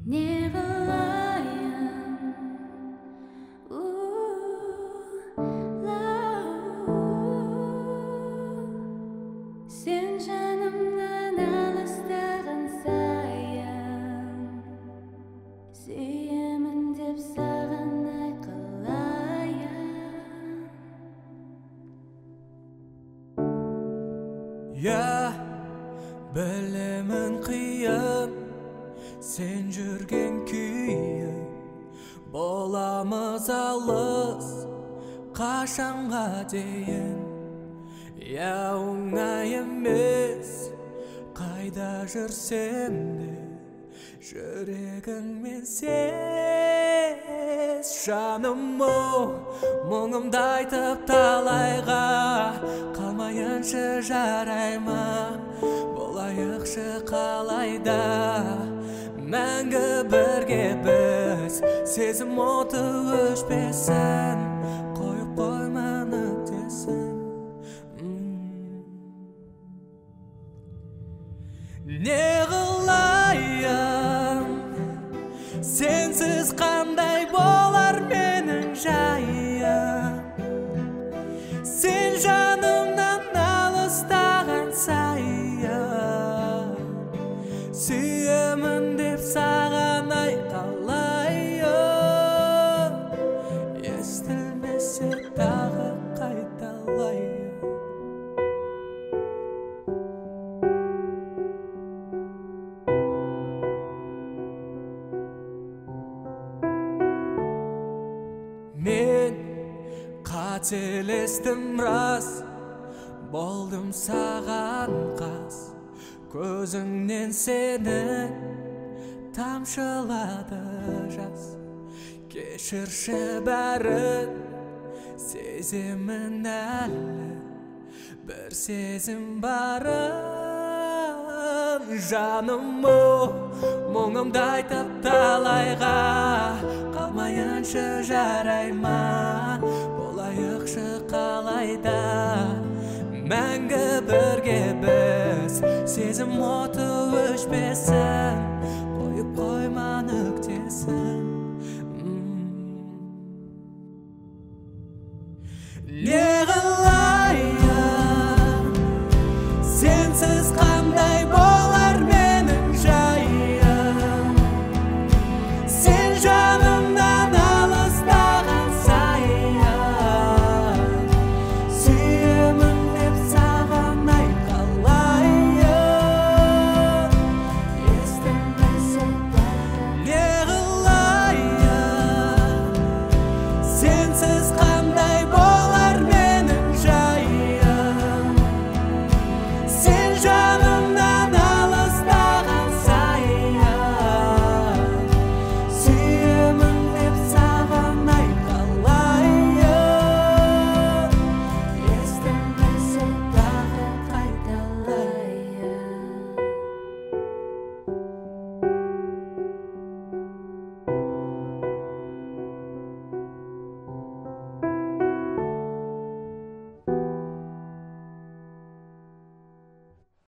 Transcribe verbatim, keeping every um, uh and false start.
Не қылайын сен жанымнан алыстаған сайын сүйемін деп саған айқайлайын. Я білемін қиын сен жүрген күйің, боламыз алыс қашанға дейін. Я оңай емес қайда жүрсем де жүрегіңмен сез. Жаным-ау, мұңымды айтып талайға қалмайыншы жарай ма? Болайықшы қалайда мәңгі бірге біз, сезім оты өшпесін, қойып қойма нүктесін. Не қылайын, сенсіз қандай болар менің жайым? Сен жанымнан алыстаған сайын сүйемін деп саған айқайлайын. Естілмесе тағы қайталайын. Мен қателестім рас, болдым саған қас. Көзіңнен сенің тамшылады жас. Кешірші бәрін, сеземін әлі бір сезім барын. Жаным-ау, мұңымды айтып талайға қалмайыншы жарай ма? Болайықшы қалайда мәңгі бірге біз, сезім оты өшпесін.